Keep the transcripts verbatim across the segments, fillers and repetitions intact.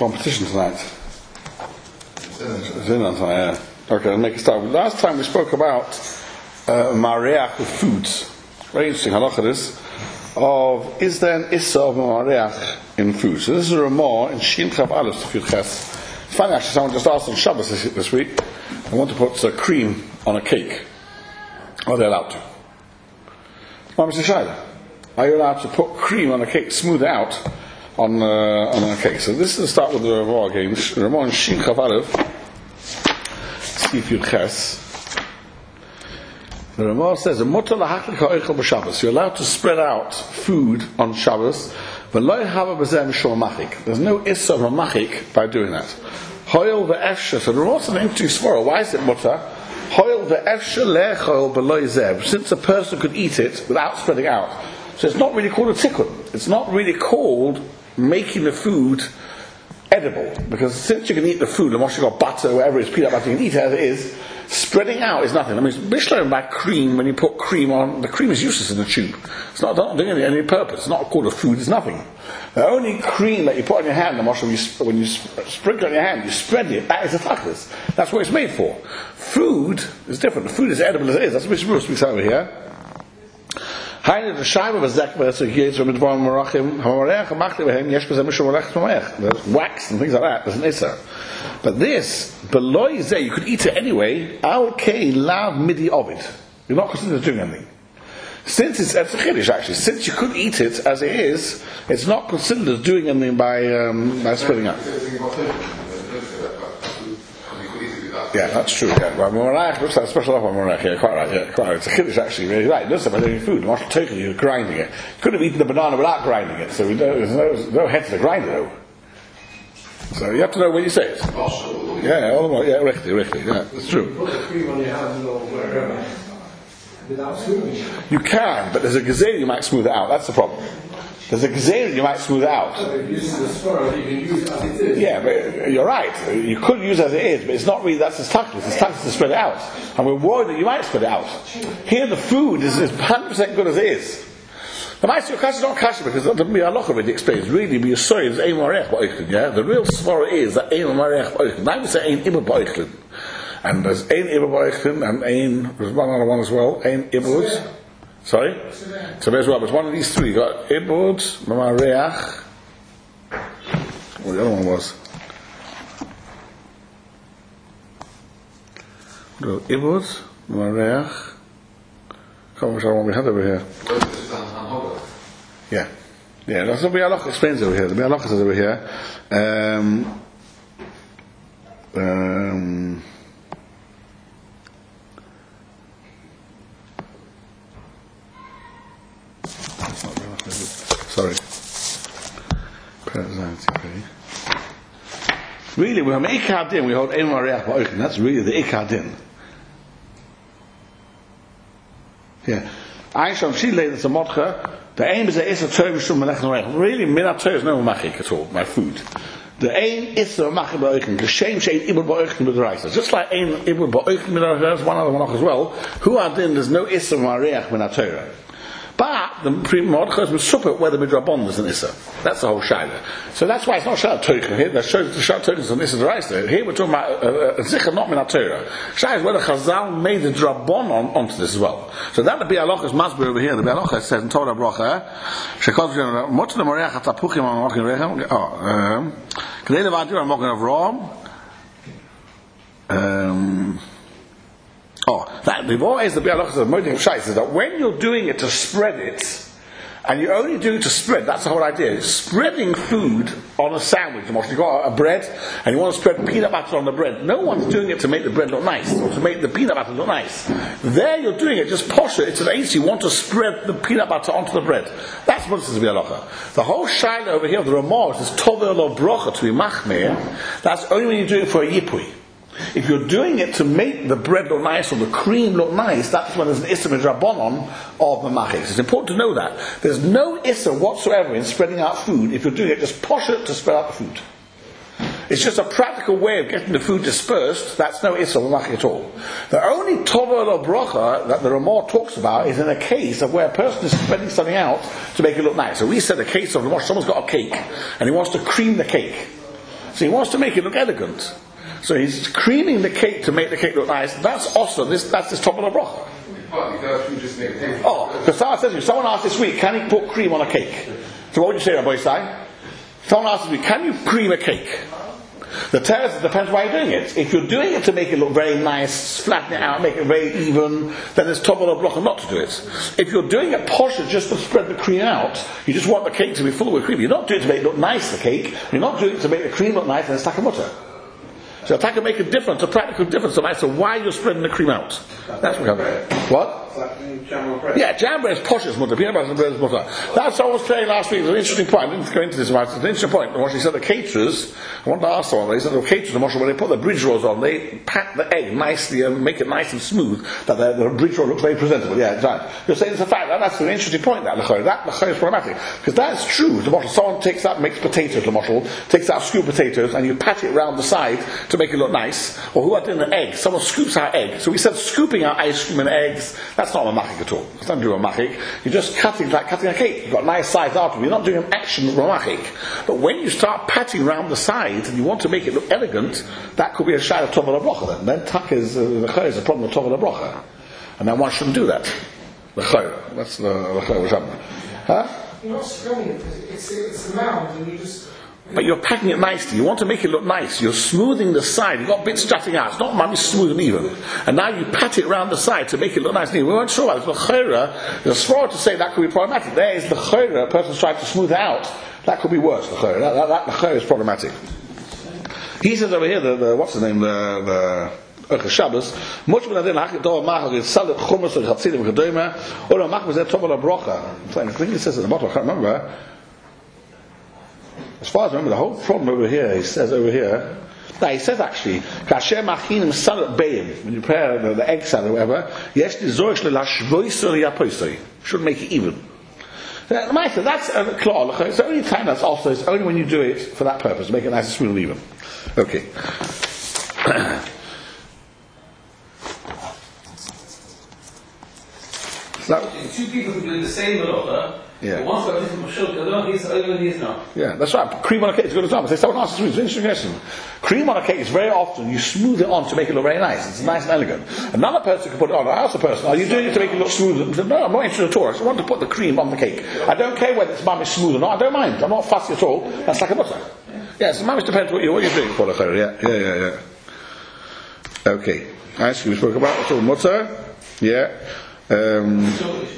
competition tonight. Zinnan tonight, yeah. Okay, I'll make a start. Last time we spoke about uh, Mareach with foods. Very interesting halacha this of is there an issa of Mareach in food? So this is a Ramah in Shin Chav Aleph Tefillah Ches. It's funny actually, someone just asked on Shabbos this, this week, I want to put uh, cream on a cake. Are they allowed to? Well, Mister Shaila, are you allowed to put cream on a cake, smooth it out on, uh, on a cake? So this is the start with the Ramah again. Ramah in Shin Chav Aleph Tefillah Ches. The Ramah says, you're allowed to spread out food on Shabbos, but there's no issa of a machik by doing that. Hoil ve'efshe. So the Ramah is an interesting svara. Why is it mutter? Hoil ve'efshe le'choil beloy zeb. Since a person could eat it without spreading out. So it's not really called a tikkun. It's not really called making the food edible. Because since you can eat the food, unless you've got butter, whatever it is, peanut butter, you can eat it as it is. Spreading out is nothing. I mean, Bishlam by cream, when you put cream on, the cream is useless in the tube. It's not, not doing any, any purpose. It's not called a food, it's nothing. The only cream that you put on your hand, the when you, when you sprinkle on your hand, you spread it, that is a tachlis. That's what it's made for. Food is different. The food is edible as it is. That's what Mishmur speaks over here. There's wax and things like that. There's an issa. But this, below is there, you could eat it anyway. Al kei lav midi ovid. You're not considered doing anything. Since it's it's a chiddush actually. Since you could eat it as it is, it's not considered as doing anything by um, by spreading out. Yeah, that's true. Yeah, well, Morach looks like a special offer on Morach. Yeah, quite right. Yeah, quite right. It's a chiddush actually. Really right. It looks like doing food. Not totally, you're grinding it. You could have eaten the banana without grinding it. So we don't, there's no, no head to the grinder though. So you have to know when you say it. Yeah, all the more. Yeah, richtig, richtig. Yeah, it's true. Put the cream on your hand or wherever without smoothing. You can, but there's a gazelle you might smooth it out. That's the problem. There's a gazelle you might smooth it out. Yeah, but you're right. You could use it as it is, but it's not really. That's the tachlis. It's tachlis to spread it out, and we're worried that you might spread it out. Here, the food is as one hundred percent good as it is. The Ma'aseh Kasha is not Kasha because the Mi'aloch already explains. Really, be sorry is Ein Marech Ba'oichlin. Yeah, the real svara is that Ein Marech Ba'oichlin. Now we say Ein Ibud Ba'oichlin, and there's Ein Ibud Ba'oichlin and Ein. There's one other one as well. Ein Ibud. Sorry. So there's well. There's one of these three. You got Ibud, Marech. What the other one was? Ibud, Marech. Can't remember which one we had over here. Yeah, yeah. That's what the Mi'aloch explains over here. The Mi'aloch says over here. Um, um, sorry. Really, we have Ikar Din. We hold Ein Marech Ba'oichlin. That's really the Ikar Din. Yeah. Aisham she laid it's a modcha. The aim is a issa tov shum melech norech. Really, minat tov is no machik at all. My food. The aim is the machik ba'oichin. The shame shein ibur ba'oichin b'deraisa. Just like aim ibur ba'oichin b'deraisa. There's one other one as well. Who are then? There's no issa mareach minat Torah. But the modcha is super where the midrabon is an issa. That's the whole shaila. So that's why it's not shad token here. That shows the shad token is an issa deraisa. Here we're talking about a zikr not minat Torah. Shaila is where the Chazal made the drabon on onto this as well. So that the Bi'aloch is masber over here. The Bi'aloch says in Torah bracha, shekol v'yonah motzah the moreach atapuchim on mokin rechem. Oh, k'dei levadir on mokin Avraham. Oh, that the more is the Bi'aloch says moeding shayis is that when you're doing it to spread it, and you only do it to spread, that's the whole idea. Spreading food on a sandwich. You've got a bread, and you want to spread peanut butter on the bread. No one's doing it to make the bread look nice, or to make the peanut butter look nice. There you're doing it, just posh it. It's an ace, you want to spread the peanut butter onto the bread. That's what this is Bi'alocha. The whole shaila over here of the Ramah is tovel or brocha, to be machmir. That's only when you do it for a yipui. If you're doing it to make the bread look nice or the cream look nice, that's when there's an issa midrabanon of the machis. It's important to know that. There's no issa whatsoever in spreading out food. If you're doing it, just posh it to spread out the food. It's just a practical way of getting the food dispersed. That's no issa l'machik at all. The only tova or bracha that the Ramah talks about is in a case of where a person is spreading something out to make it look nice. So we said a case of someone's got a cake and he wants to cream the cake. So he wants to make it look elegant. So he's creaming the cake to make the cake look nice. That's also this. That's this top of the broch. Oh, because someone says to you, someone asked this week, can he put cream on a cake? So what would you say, Rabbi Isai? Someone asked this week, can you cream a cake? The test depends why you're doing it. If you're doing it to make it look very nice, flatten it out, make it very even, then it's top of the block not to do it. If you're doing it posh just to spread the cream out, you just want the cake to be full with cream. You're not doing it to make it look nice, the cake. You're not doing it to make the cream look nice, and it's takamutter. So attack can make a difference, a practical difference to so why you're spreading the cream out. That's what I'm What? Yeah, jam bread is posh as mutter. Peanut butter bread is mutter. That's what I was saying last week. It's an interesting point. I didn't go into this about it. It's an interesting point. When he said the caterers, I wanted to ask someone, he said the caterers, when they put the bridge rolls on, they pat the egg nicely and make it nice and smooth, that the, the bridge roll looks very presentable. Yeah, exactly. You're saying it's a fact. That's an interesting point, that l'chayr. That l'chayr is problematic. Because that's true. The mashal, someone takes out, makes potatoes, the mashal, takes out scoop potatoes, and you pat it round the side to make it look nice. Or who are doing the egg? Someone scoops out egg. So we said scooping out ice cream and eggs, that's not a machik at all. It's not doing a machik. You're just cutting like cutting a cake. You've got nice sides after. You're not doing an action of a machik. But when you start patting around the sides and you want to make it look elegant, that could be a shayla of tov al bracha. Then then tak is uh, the chay is a problem of tov al bracha, and then one shouldn't do that. The chay, that's the the chay was happening. Huh? You're not spreading it because it's it's a mound and you just. But you're packing it nicely. You want to make it look nice. You're smoothing the side. You've got bits jutting out. It's not mummy smooth and even. And now you pat it around the side to make it look nice and even. We weren't sure about it. But chayra, there's svara to say that could be problematic. There is the chayra, a person's trying to smooth it out. That could be worse, the chayra. That, that, that the chayra is problematic. He says over here, the, the what's the name, the, the Urcha Shabbos, much when I did hakik dor machal is salat chumas or chatzidim gedoyma, or a machal is tov al bracha. I think he says at the bottom, I can't remember. As far as I remember, the whole problem over here, he says over here, no, he says actually, kasher machinim salat beim, when you prepare the, the egg salad or whatever, yesh di zorch lelashvoisor yapoisor, should make it even. That's a claw. It's the only time that's also, it's only when you do it for that purpose, make it nice and smooth and even. Okay. So, two people can do the same order. Yeah. One's got a different mashul, he's over, he's not. Yeah, that's right. Cream on a cake is a good example. Say someone asks me, it's an interesting question. Cream on a cake is very often you smooth it on to make it look very nice. It's nice and elegant. Another person can put it on. I ask the person, are you doing it to make it look smooth? Said, no, I'm not interested at all. I just want to put the cream on the cake. I don't care whether it's mamish smooth or not. I don't mind. I'm not fussy at all. That's like a butter. Yes, yeah, mamish depends what you're, what you're doing for the chayr. Yeah, yeah, yeah, yeah. Okay. Actually, we spoke about the mutter. Yeah. Um,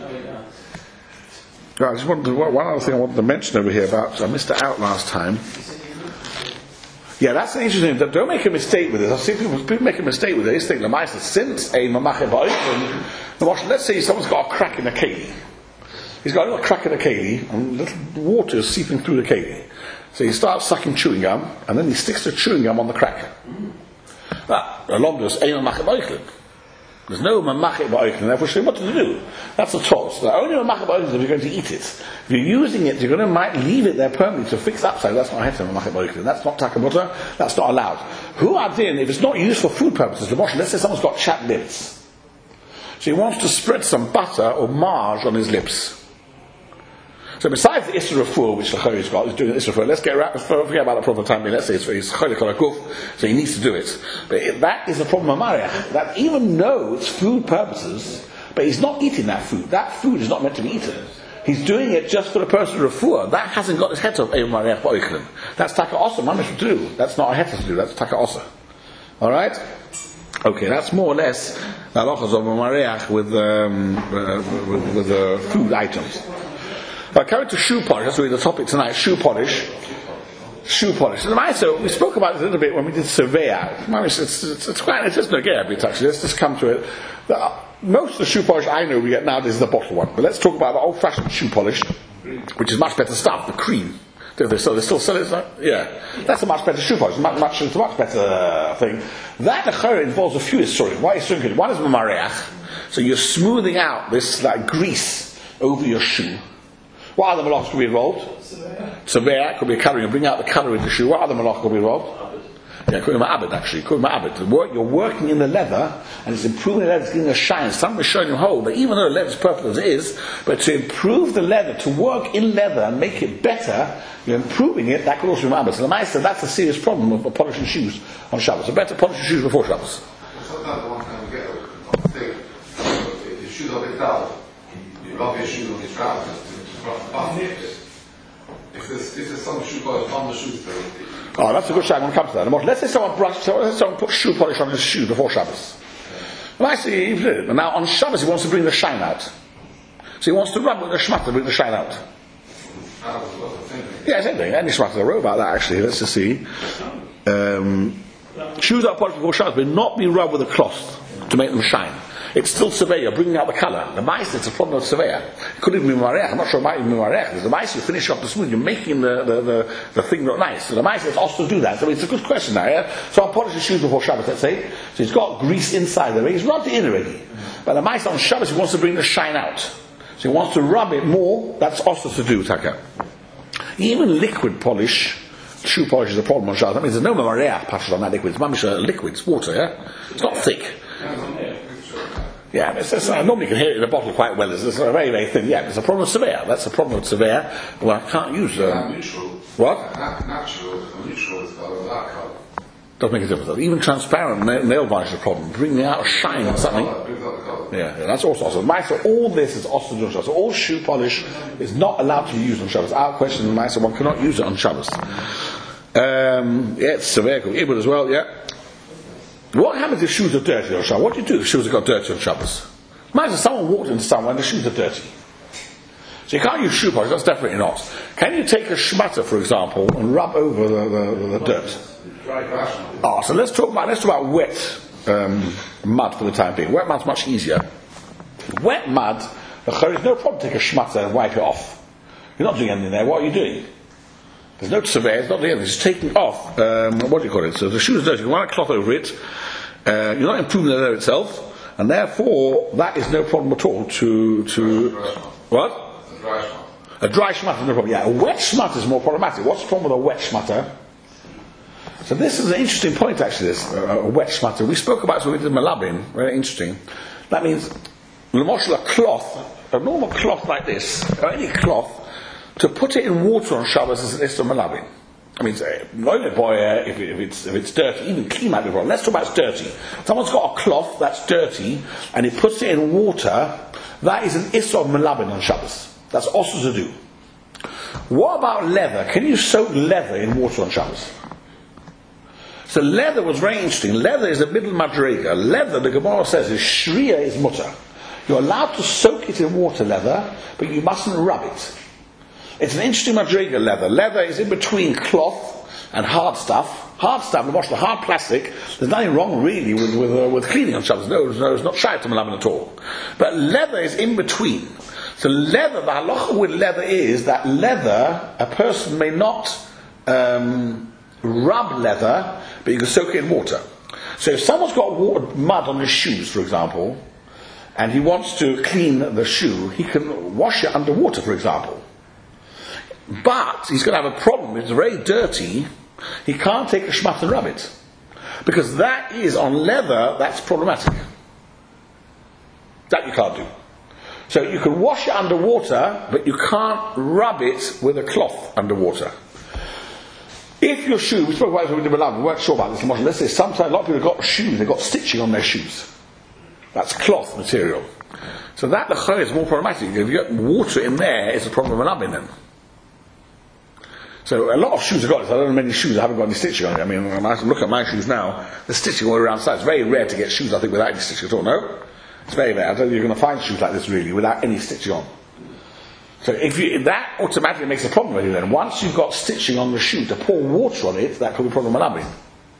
I just wanted to, one other thing I wanted to mention over here about, I missed it out last time. Yeah, that's an interesting thing. Don't make a mistake with this. I've seen people, people make a mistake with this. Think, since a mamachet ba'ofen, let's say someone's got a crack in the keli. He's got a little crack in the keli, and little water is seeping through the keli. So he starts sucking chewing gum, and then he sticks the chewing gum on the crack. Now, along this, a mamachet ba'ofen. There's no mamachet ba'ofen, therefore what to do? That's a toss. The only mamachet ba'ofen is if you're going to eat it. If you're using it, you're going to might leave it there permanently to fix upside. That's not heter mamachet ba'ofen. That's not takamutter. That's not allowed. Who are then, if it's not used for food purposes, let's say someone's got chapped lips. So he wants to spread some butter or marge on his lips. So besides the Isra Refuah, which the Chayri's got, he's doing the Isra Refuah, let's get right, forget about the proper time, let's say it's he's Chayri Kol HaGuf, so he needs to do it. But it, that is the problem of Mariach, that even though it's food purposes, but he's not eating that food. That food is not meant to be eaten. He's doing it just for the person of Refuah. That hasn't got his head of Eivah Mariach Ba'oichlin. That's Taka Osa, Mamish to do. That's not a heter to do, that's Taka Osa. Alright? Okay, that's more or less the halachas of Mariach with, um, uh, with, with uh, food items. Now, coming to shoe polish, that's really the topic tonight, shoe polish. Shoe polish. And so we spoke about this a little bit when we did Surveya. It's, it's, it's, it's quite, it's just no get a bit actually. Let's just come to it. The, most of the shoe polish I know we get nowadays is the bottle one. But let's talk about the old fashioned shoe polish, which is much better stuff, the cream. They still, they still sell it, yeah. That's a much better shoe polish. Much, much, it's a much better thing. That the involves a few stories. Why is it? One is Mareach. So you're smoothing out this like grease over your shoe. What other malachas could be involved? Surveyor could be a colour. You bring out the colour in the shoe. What other malachas could be involved? Yeah, call him Abed actually. Call him Abed. Work, you're working in the leather, and it's improving the leather, it's giving a shine. Something's showing you whole, but even though the leather's perfect as it is, but to improve the leather, to work in leather and make it better, you're improving it, that could also be Abed. So the Maisa, that's a serious problem of, of polishing shoes on Shabbos. So better polish your shoes before Shabbos. Sometimes the one time you get a thing, if your shoes are a bit dull, you rub your shoes on your trousers to buff it. If there's, if there's some shoe polish on the shoes, oh, that's a good shine when it comes to that. Let's say someone brushed, let's say someone put shoe polish on his shoe before Shabbos. Well, I see, he did it. Now on Shabbos he wants to bring the shine out. So he wants to rub with the shmata to bring the shine out. Yeah, same thing. Any shmata, I wrote about that actually. Let's just see. Um, shoes that are polished before Shabbos will not be rubbed with a cloth to make them shine. It's still surveyor, bringing out the colour. The mice, it's a problem of surveyor. It could even be marech. I'm not sure it might even be marech. Because the mice, you finish off the smooth, you're making the, the, the, the thing look nice. So the mice, it's also do that. So it's a good question now, yeah? So I'll polish his shoes before Shabbos, let's say. So he's got grease inside there. He's rubbed it in already. But the mice on Shabbos, he wants to bring the shine out. So he wants to rub it more. That's also to do, Taka. Even liquid polish, shoe polish is a problem on Shabbos. That means there's no marech patches on that liquid. It's mamish liquid, it's water, yeah? It's not thick. Yeah, it's, it's, uh, normally you can hear it in a bottle quite well. It's, it's a very, very thin. Yeah, it's a problem of surveyor. That's a problem of surveyor. Well, I can't use. Um, neutral. What? Natural. Neutral is colour, dark colour. Doesn't make a difference. Even transparent nail, nail varnish is a problem. Bringing out a shine or something. Yeah, yeah, that's also awesome. Maisa, all this is also on Shabbos. So all shoe polish is not allowed to be used on Shabbos. Our question, Maisa, one cannot use it on Shabbos. Um, yeah, it's surveyor, Ibud as well. Yeah. What happens if shoes are dirty on Shabbos? What do you do if shoes have got dirty on Shabbos? Imagine someone walked into somewhere and the shoes are dirty. So you can't use shoe polish, that's definitely not. Can you take a shmata, for example, and rub over the, the, the dirt? Oh, so let's talk about let's talk about wet um, mud for the time being. Wet mud's much easier. Wet mud, there is no problem to take a shmata and wipe it off. You're not doing anything there. What are you doing? There's no surveyor, it's not doing anything. It's taking off, um, what do you call it? So the shoe is dirty, you want a cloth over it, uh, you're not improving the leather itself, and therefore that is no problem at all to, to what? A dry shmata. A dry shmata is no problem, yeah. A wet shmata is more problematic. What's the problem with a wet shmata? So this is an interesting point actually, this, a, a wet shmata. We spoke about this when we did Malabin, very interesting. That means, l'moshel, a cloth, a normal cloth like this, or any cloth, to put it in water on Shabbos is an Issa Malabin. I mean, no boy, if, if it's if it's dirty, even clean might be wrong. Let's talk about it's dirty. Someone's got a cloth that's dirty, and he puts it in water. That is an Issa Malabin on Shabbos. That's also to do. What about leather? Can you soak leather in water on Shabbos? So leather was very interesting. Leather is the middle madrega. Leather, the Gemara says, is shriya is mutter. You're allowed to soak it in water, leather, but you mustn't rub it. It's an interesting madriga, leather. Leather is in between cloth and hard stuff. Hard stuff, the wash, the hard plastic. There's nothing wrong really with with, uh, with cleaning on Shabbos. No, no, it's not shy to Malaman at all. But leather is in between. So leather, the halacha with leather is that leather, a person may not um, rub leather, but you can soak it in water. So if someone's got water, mud on his shoes, for example, and he wants to clean the shoe, he can wash it under water, for example. But he's going to have a problem. It's very dirty. He can't take a shmat and rub it. Because that is, on leather, that's problematic. That you can't do. So you can wash it under water, but you can't rub it with a cloth under water. If your shoe, we spoke about this when we did Milan, we weren't sure about this much. Let's say sometimes a lot of people have got shoes, they've got stitching on their shoes. That's cloth material. So that, the chayr, is more problematic. If you get water in there, it's a problem with Milan then. So a lot of shoes have got this. I don't know many shoes that haven't got any stitching on it. I mean, when I look at my shoes now, there's stitching all around sides. It's very rare to get shoes, I think, without any stitching at all. No? It's very rare. I don't think you're going to find shoes like this, really, without any stitching on. So if you, that automatically makes a problem with you then. Once you've got stitching on the shoe, to pour water on it, that could be a problem with Malabin.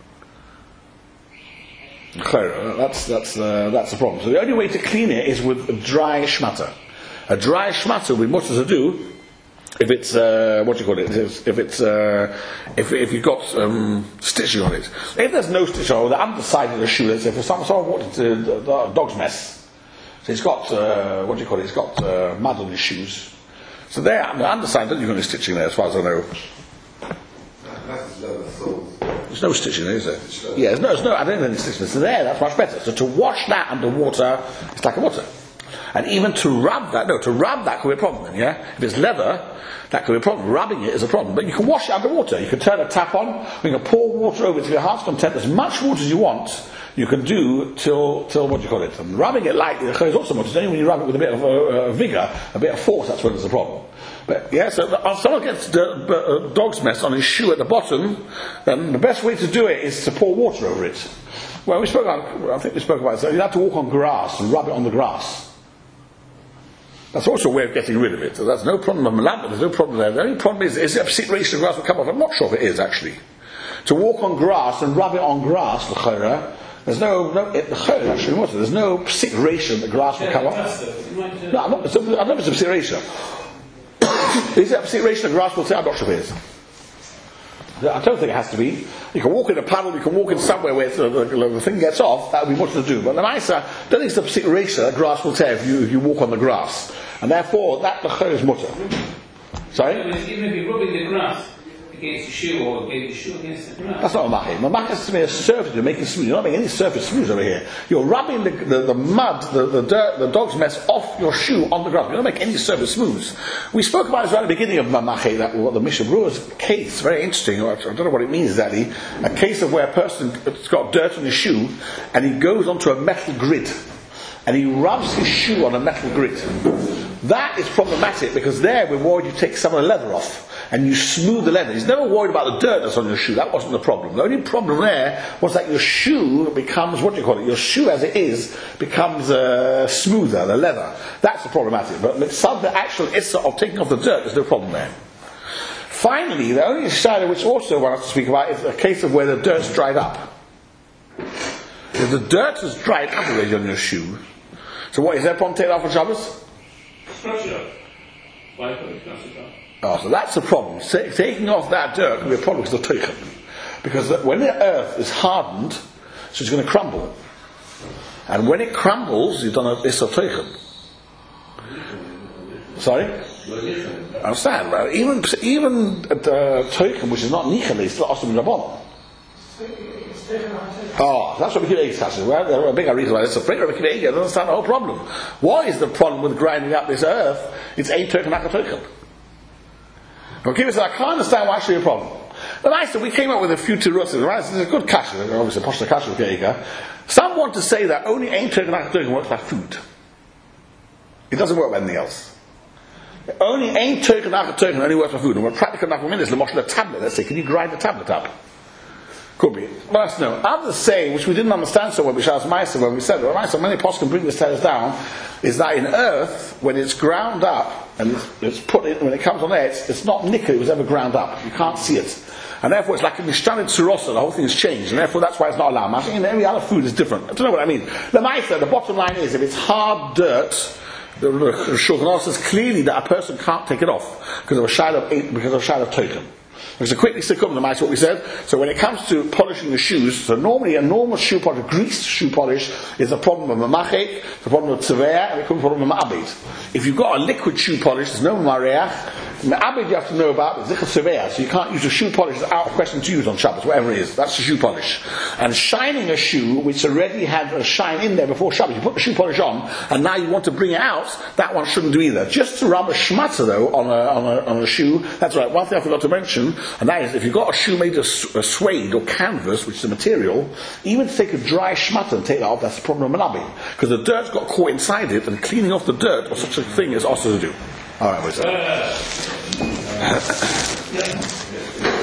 That's, that's, uh, that's the problem. So the only way to clean it is with a dry shmata. A dry shmata will be much to do if it's, uh, what do you call it, if it's, uh, if, if you've got um, stitching on it. If there's no stitching on the underside of the shoe, let's say if someone, someone walked into a dog's mess, so he's got, uh, what do you call it, he's got uh, mud on his shoes. So there, on the underside, don't you got any stitching there, as far as I know. That's leather soles. There's no stitching there, is there? Yeah, there's no, there's no, I don't think there's stitching. It's there, that's much better. So to wash that underwater, it's like a water. And even to rub that, no, to rub that could be a problem then, yeah? If it's leather, that could be a problem. Rubbing it is a problem. But you can wash it underwater. You can turn a tap on, you can pour water over it to your heart's content, as much water as you want, you can do till, till what do you call it? And rubbing it lightly, it's also much. It's only when you rub it with a bit of uh, uh, vigour, a bit of force, that's when there's a problem. But yeah, so if someone gets the, uh, dog's mess on his shoe at the bottom, then the best way to do it is to pour water over it. Well, we spoke about, I think we spoke about it, so you have to walk on grass and rub it on the grass. That's also a way of getting rid of it. So that's no problem with malamba, there's no problem there. The only problem is, is if a situation of grass will come off. I'm not sure if it is actually. To walk on grass and rub it on grass, l'chayra, there's no, no it, l'chayra actually, what, there's no situation that grass will come off. No, I'm not, it's a, I don't know if it's a situation. Is it a situation that grass will say? I'm not sure if it is. I don't think it has to be. You can walk in a puddle, you can walk in somewhere where the, the, the thing gets off, that would be much to do. But the Maisa, I don't think it's a situation that grass will tear if you, if you walk on the grass. And therefore, that the is mutter. Sorry? Even if you're rubbing the grass against the shoe or against the shoe against the grass. That's not a mahi. A mahi has to be a surface, you're making smooth. You're not making any surface smooth over here. You're rubbing the, the, the mud, the, the dirt, the dog's mess off your shoe on the grass. You don't make any surface smooth. We spoke about this right at the beginning of Mamache, that what the Mishnah Brewer's case, very interesting, I don't know what it means exactly, a case of where a person has got dirt on his shoe and he goes onto a metal grid and he rubs his shoe on a metal grid. That is problematic because there we're worried you take some of the leather off and you smooth the leather. He's never worried about the dirt that's on your shoe. That wasn't the problem. The only problem there was that your shoe becomes, what do you call it? Your shoe as it is becomes uh, smoother, the leather. That's the problematic. But some the actual issa of taking off the dirt, there's no problem there. Finally, the only shadow which also I want us to speak about is a case of where the dirt's dried up. If the dirt has dried up already on your shoe, so what is there a problem taking it off on Shabbos? Oh, so that's the problem. T- taking off that dirt can be a problem because of the teichen. Because the, when the earth is hardened, so it's going to crumble. And when it crumbles, you've done a issa teichen. Sorry? I understand, but even even the teichen, which is not nichel, is still awesome rabbanon. Oh, that's what we keep discussing. Well, there are a bigger reason why it's a breaker. We keep I don't understand the whole problem. What is the problem with grinding up this earth? It's a token, not a token. Okay, so I can't understand why it should be a problem. But I said we came up with a few tiruts. This is a good kasha. Obviously, posh the kasha with Geika. Some want to say that only a token, not a token works like food. It doesn't work with anything else. Only a token, not a token only works for food. And we're practical enough for minutes. The moshel a tablet. Let's say, can you grind the tablet up? Could be. But no. Others say, which we didn't understand so well, which asked Maisa when we said, well, Maisa, many posks can bring this tales down, is that in earth, when it's ground up, and it's, it's put in, when it comes on air, it's, it's not nickel, it was ever ground up. You can't see it. And therefore it's like a mishtanid tzurosa, the whole thing has changed, and therefore that's why it's not allowed. I think every other food is different. I don't know what I mean. The Maisa, the bottom line is, if it's hard dirt, the Shulchan says clearly that a person can't take it off, because of a shayla of eight, because of a shayla of token. Because so quickly stick up the mice what we said. So when it comes to polishing the shoes, so normally a normal shoe polish, greased shoe polish, is a problem of mamachek, it's a problem of tzaveh, and it comes from a ma'abed. If you've got a liquid shoe polish, there's no mareach. Ma'abed you have to know about, it's zikr tzaveh, so you can't use a shoe polish that's out of question to use on Shabbos, whatever it is. That's a shoe polish. And shining a shoe, which already had a shine in there before Shabbos, you put the shoe polish on, and now you want to bring it out, that one shouldn't do either. Just to rub a shmatzer though on a, on a, on a shoe, that's right. One thing I forgot to mention, and that is, if you've got a shoe made of a suede or canvas, which is a material, even to take a dry shmatter and take that off, that's the problem of manabi. Because the dirt's got caught inside it, and cleaning off the dirt or such a thing is also to do. Alright, wait a second.